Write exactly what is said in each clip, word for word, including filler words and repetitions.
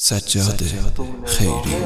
سجاد خیری.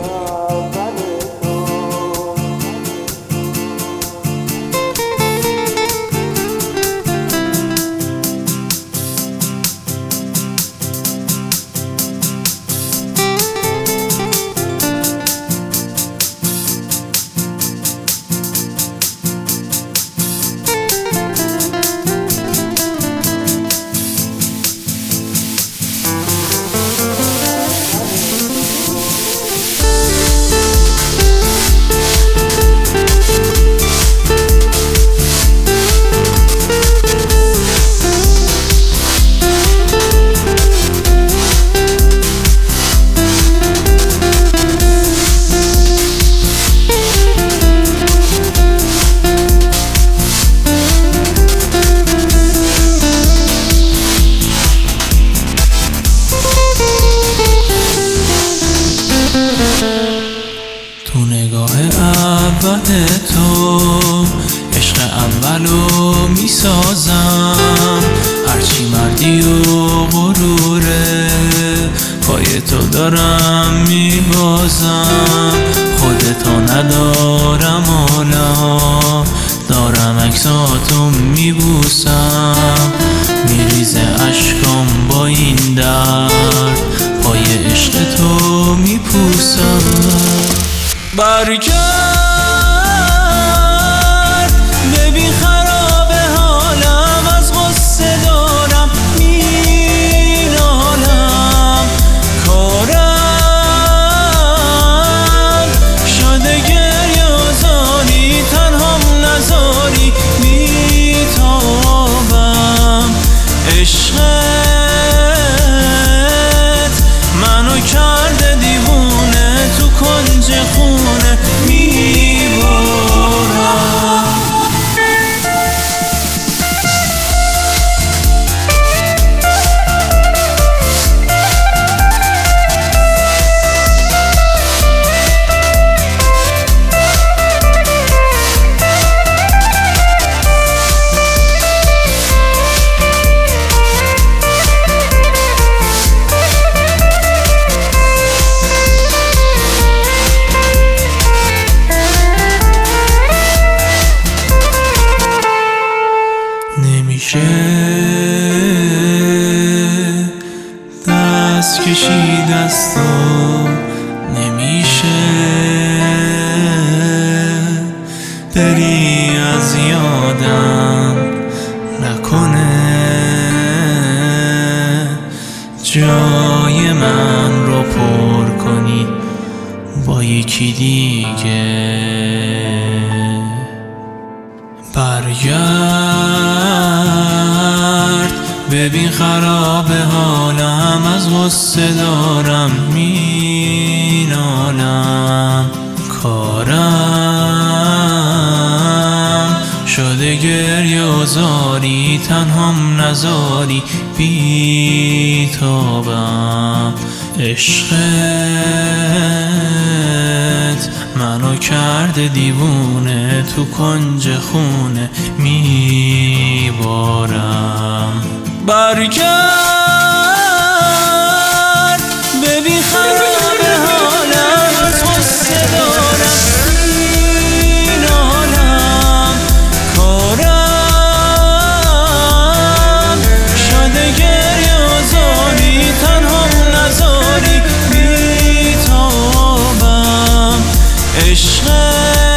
تو نگاه اول تو عشق اولو میسازم، هرچی مردی و غروره پای تو دارم میبازم. خودتو ندارم حالا دارم عکساتو میبوسم، میریزه اشکام با این درد پای عشق تو میپوسم. برگرد ببین خراب حالم، از غصه دارم مینالم، کارم شده گریه آزاری، تنهام نذاری میتابم. عشقت منو کرده دیوونه، تو کنج خونه میبارم. نمیشه دست کشید از تو، نمیشه بری از یادم، نکنه جای من رو پر کنی با یکی دیگه. برگرد ببین خراب حالم، از غصه دارم مینالم، کارم شده گریه آزاری، تنهام نذاری بیتابم. عشقت منو کرده دیوونه، تو کنج خونه میبارم. برگرد ببین خراب حالم، از غصه دارم مینالم، کارم شده گریه آزاری، تنهام نذاری بیتابم. عشق